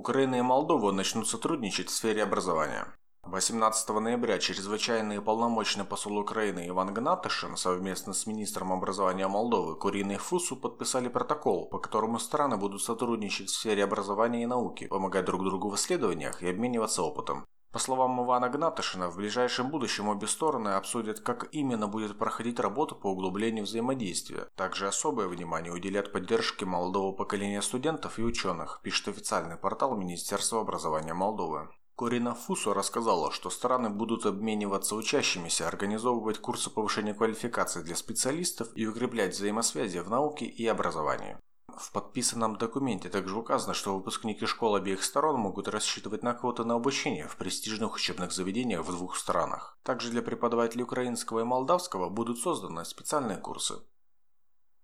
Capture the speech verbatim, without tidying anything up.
Украина и Молдова начнут сотрудничать в сфере образования. восемнадцатого ноября чрезвычайный и полномочный посол Украины Иван Гнатышин совместно с министром образования Молдовы Кориной Фусу подписали протокол, по которому страны будут сотрудничать в сфере образования и науки, помогать друг другу в исследованиях и обмениваться опытом. По словам Ивана Гнатышина, в ближайшем будущем обе стороны обсудят, как именно будет проходить работа по углублению взаимодействия. Также особое внимание уделят поддержке молодого поколения студентов и ученых, пишет официальный портал Министерства образования Молдовы. Корина Фусу рассказала, что страны будут обмениваться учащимися, организовывать курсы повышения квалификации для специалистов и укреплять взаимосвязи в науке и образовании. В подписанном документе также указано, что выпускники школ обеих сторон могут рассчитывать на квоты на обучение в престижных учебных заведениях в двух странах. Также для преподавателей украинского и молдавского будут созданы специальные курсы.